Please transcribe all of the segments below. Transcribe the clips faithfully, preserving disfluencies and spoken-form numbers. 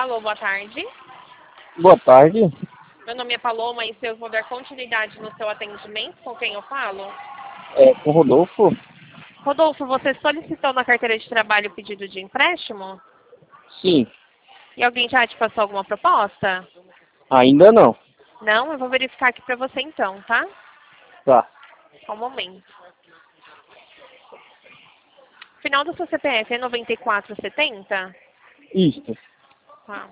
Alô, boa tarde. Boa tarde. Meu nome é Paloma e se eu vou dar continuidade no seu atendimento, com quem eu falo? É, com Rodolfo? Rodolfo, você solicitou na carteira de trabalho pedido de empréstimo? Sim. E alguém já te passou alguma proposta? Ainda não. Não? Eu vou verificar aqui pra você então, tá? Tá. Só um momento. Final do seu C P F é noventa e quatro setenta? Isto. Tá.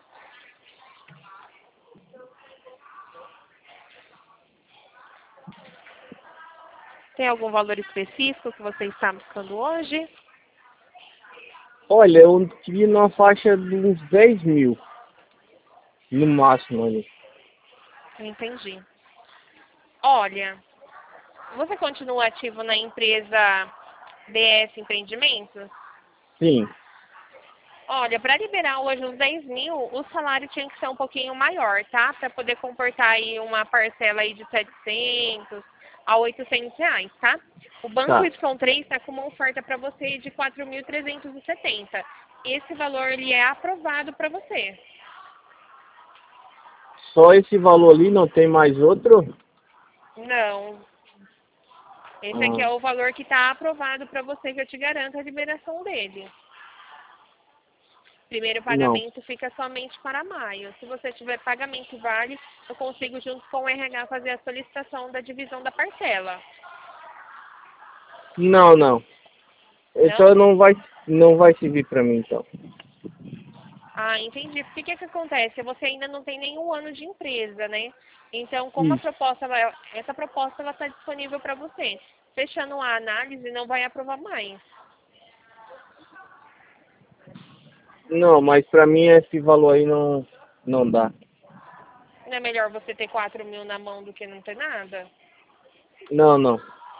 Tem algum valor específico que você está buscando hoje? Olha, eu queria numa faixa de uns dez mil. No máximo ali. Entendi. Olha, você continua ativo na empresa B S Empreendimentos? Sim. Olha, para liberar hoje os dez mil, o salário tinha que ser um pouquinho maior, tá? Para poder comportar aí uma parcela aí de setecentos a oitocentos reais, tá? O Banco Tá. Y três está com uma oferta para você de quatro mil trezentos e setenta. Esse valor ele é aprovado para você. Só esse valor ali, não tem mais outro? Não. Esse aqui é Ah, o valor que está aprovado para você, que eu te garanto a liberação dele. Primeiro não. pagamento fica somente para maio. Se você tiver pagamento vale, eu consigo junto com o R H fazer a solicitação da divisão da parcela. Não, não. Então Não? não vai, não vai servir pra mim, então. Ah, entendi. Porque o que, que acontece? Você ainda não tem nenhum ano de empresa, né? Então, como a Isso. proposta vai, essa proposta está disponível para você. Fechando a análise, não vai aprovar mais. Não, mas pra mim esse valor aí não, não dá. Não é melhor você ter quatro mil na mão do que não ter nada? Não, não.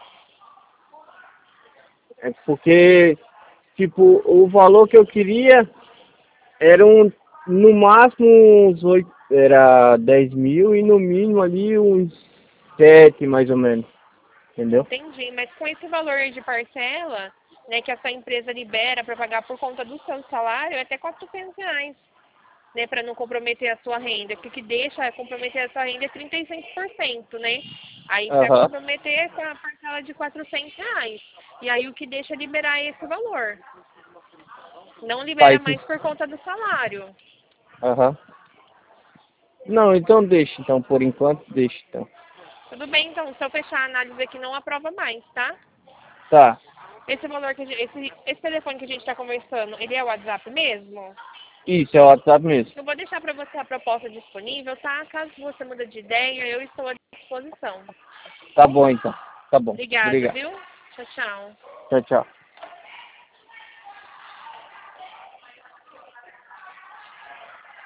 É porque, tipo, o valor que eu queria era um, no máximo uns oito, era dez mil e no mínimo ali uns sete mais ou menos, entendeu? Entendi, mas com esse valor de parcela, né, que a sua empresa libera para pagar por conta do seu salário, é até quatrocentos reais, né, para não comprometer a sua renda. Porque o que deixa comprometer a sua renda é trinta e cinco por cento, né? Aí para Aham. comprometer com a parcela de quatrocentos reais. E aí o que deixa é liberar esse valor. Não libera Faz. mais por conta do salário. Aham. Não, então deixa, então, por enquanto deixa, então. Tudo bem, então, se eu fechar a análise aqui, não aprova mais, tá? Tá. Esse valor que a gente, esse, esse telefone que a gente está conversando, ele é o WhatsApp mesmo? Isso, é o WhatsApp mesmo. Eu vou deixar para você a proposta disponível, tá? Caso você mude de ideia, eu estou à disposição. Tá bom, então. Tá bom. Obrigada, Obrigado. viu? Tchau, tchau. Tchau, tchau.